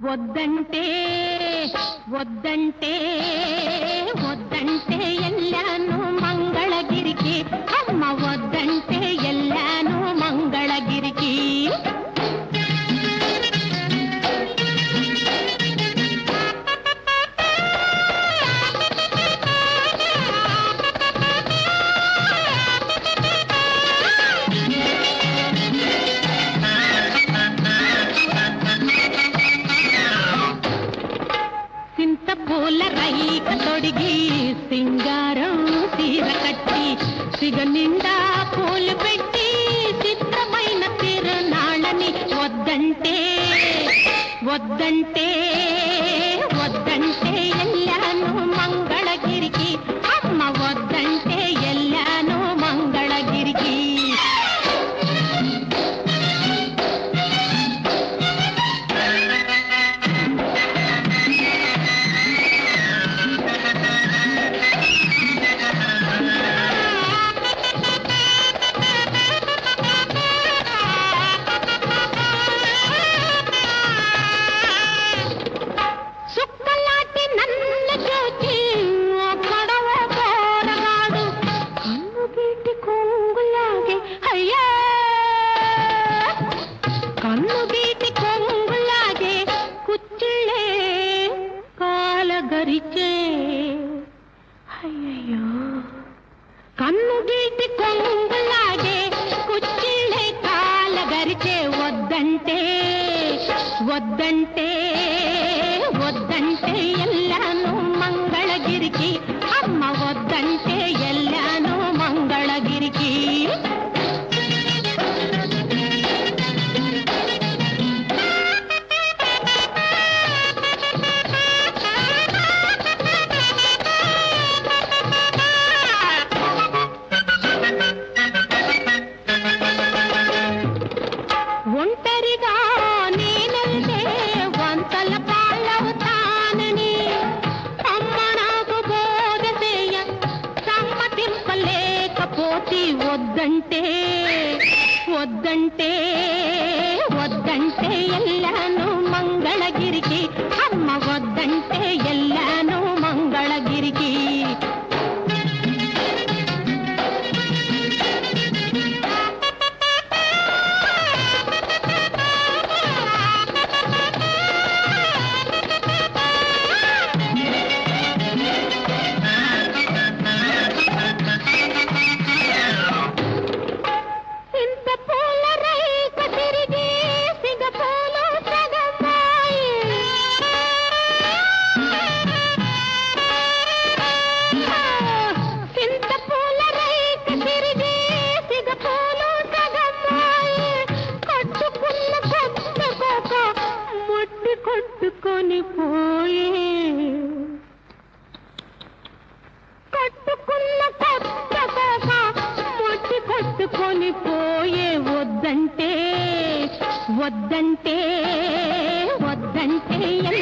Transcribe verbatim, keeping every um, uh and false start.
వద్దంటే వద్దంటే వద్దంటే ఎల్లాను మంగళగిరికి అమ్మ వద్దంటే ఎల్లాను మంగళగిరికి పూల రైక తొడిగి సింగారం తీర కట్టి సిగ నిండా పూలు పెట్టి చిత్రమైన తిరునాళ్ళని వద్దంటే వద్దంటే వద్దంటే ఎల్లాను మంగళగిరికి అమ్మ వద్దంటే ఎల్లాను మంగళగిరికి కన్నుగీటి కొంగులాగే కుచ్చిళ్ళే కాలగరిచే అయ్యయ్యో కన్నుగీటి కొంగులాగే కుచ్చిళ్ళే కాలగరిచే వద్దంటే వద్దంటే వద్దంటే ఎల్లాను మంగళగిరికి అమ్మ వద్దంటే ఎల్లాను మంగళగిరికి ఒంటరిగా నేనెళ్తే వంతల పాలవుతానని అమ్మ నాకు బోధ చేయ సమ్మతింపలేకపోతే వద్దంటే వద్దంటే వద్దంటే ఎల్లాను మంగళగిరికి అమ్మ వద్దంటే ఎల్లాను మంగళగిరికి కొట్టుకొని పోయే కట్టుకున్న కొత్త కోక మొట్టి కొట్టుకొని పోయే వద్దంటే వద్దంటే వద్దంటే